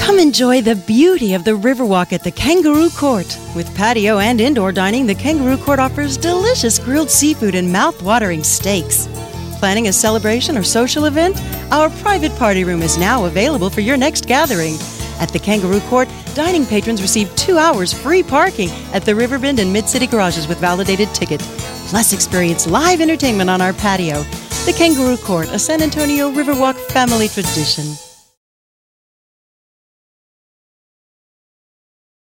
Come enjoy the beauty of the Riverwalk at the Kangaroo Court. With patio and indoor dining, the Kangaroo Court offers delicious grilled seafood and mouth-watering steaks. Planning a celebration or social event? Our private party room is now available for your next gathering. At the Kangaroo Court, dining patrons receive 2 hours free parking at the Riverbend and Mid-City garages with validated ticket. Plus, experience live entertainment on our patio. The Kangaroo Court, a San Antonio Riverwalk family tradition.